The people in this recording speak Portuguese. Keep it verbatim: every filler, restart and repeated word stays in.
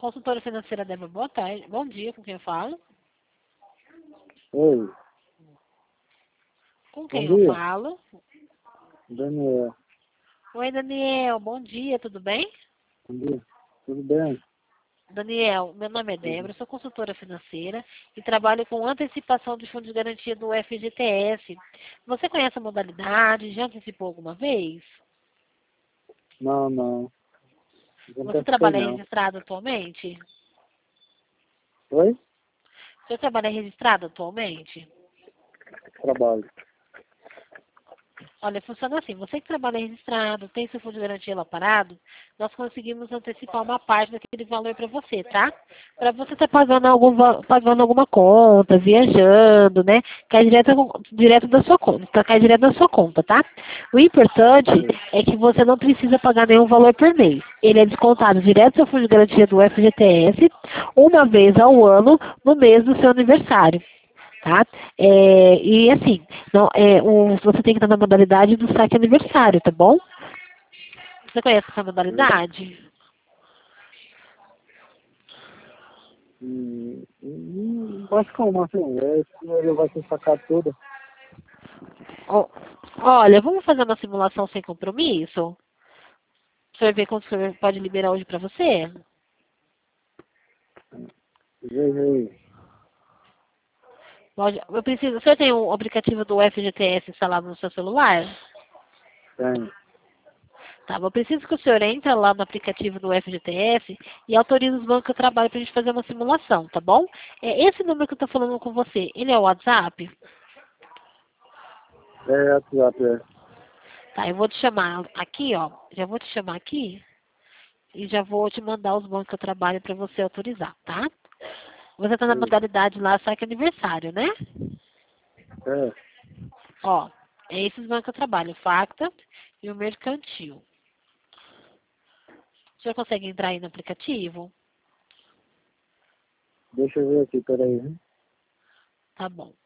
Consultora financeira Débora, boa tarde. Bom dia, com quem eu falo? Oi, Com bom quem eu dia, falo? Daniel. Oi, Daniel, bom dia, tudo bem? Bom dia, tudo bem? Daniel, meu nome é Tudo. Débora, sou consultora financeira e trabalho com antecipação de fundo de garantia do F G T S. Você conhece a modalidade? Já antecipou alguma vez? Não, não, não Você participei trabalha não. registrado atualmente? Oi? Você trabalha registrado atualmente? Trabalho. Olha, funciona assim, você que trabalha registrado, tem seu fundo de garantia lá parado, nós conseguimos antecipar uma parte daquele valor para você, tá? Para você estar pagando, algum, va- pagando alguma conta, viajando, né? Cai direto, direto da sua conta, tá? Cai direto da sua conta, tá? O importante Oi. é que você não precisa pagar nenhum valor por mês. Ele é descontado direto do seu fundo de garantia do F G T S, uma vez ao ano, no mês do seu aniversário. Tá? É, e assim, não, é, o, você tem que estar na modalidade do saque aniversário, tá bom? Você conhece essa Oi. modalidade? Hum, hum, mas como assim? É, ele vai ser sacado tudo? Ó, olha, vamos fazer uma simulação sem compromisso? Você vai ver quanto o senhor pode liberar hoje para você? Veja aí. Pode, eu preciso, o senhor tem um aplicativo do F G T S instalado no seu celular? Tem. Tá, eu preciso que o senhor entre lá no aplicativo do F G T S e autorize os bancos que eu trabalho para a gente fazer uma simulação, tá bom? É, esse número que eu estou falando com você, ele é o WhatsApp? É, WhatsApp, é. Tá, eu vou te chamar aqui, ó. Já vou te chamar aqui e já vou te mandar os bancos que eu trabalho para você autorizar, tá? Você tá na Oi. modalidade lá, saque aniversário, né? É, Ó, é esses bancos que eu trabalho, o Facta e o Mercantil. O senhor consegue entrar aí no aplicativo? deixa eu ver aqui, peraí. Hein? Tá bom.